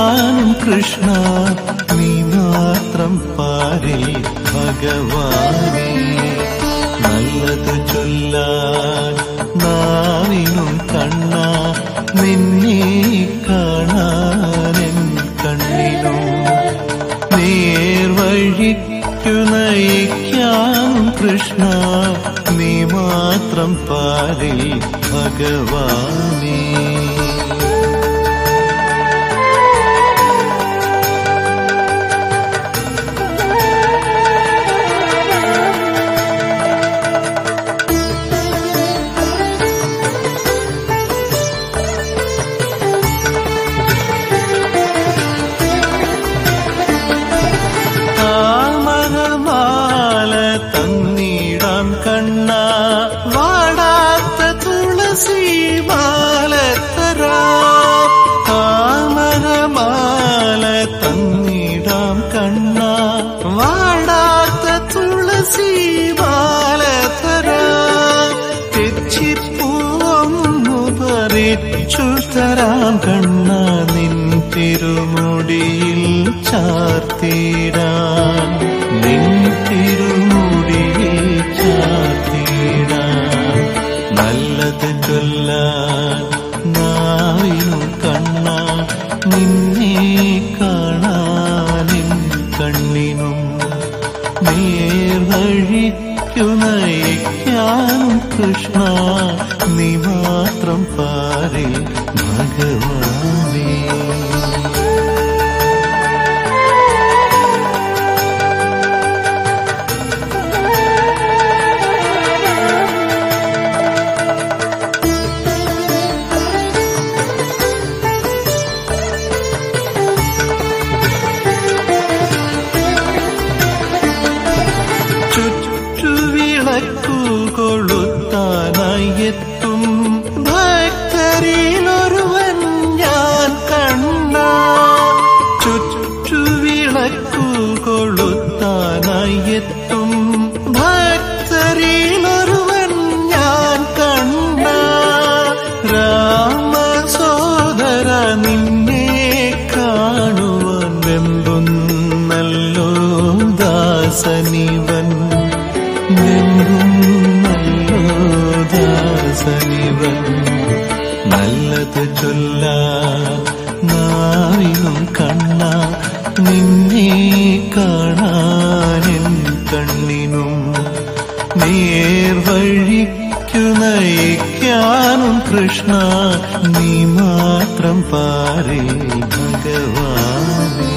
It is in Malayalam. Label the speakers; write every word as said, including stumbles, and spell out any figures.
Speaker 1: നയിക്കാനും കൃഷ്ണ നീ മാത്രം പാരിൽ ഭഗവാനേ. നല്ലത് ചൊല്ലാൻ നാവിനും കണ്ണ നിന്നെ കാണാനെൻ കണ്ണിനും. നേർവഴിക്കു നയിക്കാനും കൃഷ്ണ നീ മാത്രം പാരിൽ ഭഗവാനേ. കണ്ണ വാടാത്ത തുളസി മാലത്തരാം. താമരമാല തന്നിടാം കണ്ണ വാടാത്ത തുളസി മാലത്തരാം. തെച്ചിപ്പൂവൊന്നു പറിച്ചു തരാം കണ്ണ നിൻ തിരുമുടിയിൽ ചാർത്തിടാൻ. നിൻ തിരുമുടിയിൽ ചാർത്തിടാൻ. നല്ലത് ചൊല്ലാൻ നാവിനും കണ്ണ നിന്നെ കാണാനെൻ കണ്ണിനും. നേർവഴിക്കു നയിക്കാനും കൃഷ്ണ നീ മാത്രം പാരിൽ ഭഗവാനേ. കൊളുത്താനായെത്തും ഭക്തരിലൊരുവൻ ഞാൻ കണ്ണ. ചുറ്റുവിളക്കു കൊളുത്താനായെത്തും ഭക്തരിലൊരുവൻ ഞാൻ കണ്ണ. രാമസോദര നിന്നെ കാണുവാൻ വെമ്പുന്നല്ലോ ദാസനിവൻ. ദാസനിവൻ. നല്ലത് ചൊല്ലാൻ നാവിനും കണ്ണ നിന്നെ കാണാനെൻ കണ്ണിനും. നേർവഴിക്കു നയിക്കാനും കൃഷ്ണ നീ മാത്രം പാരിൽ ഭഗവാനേ.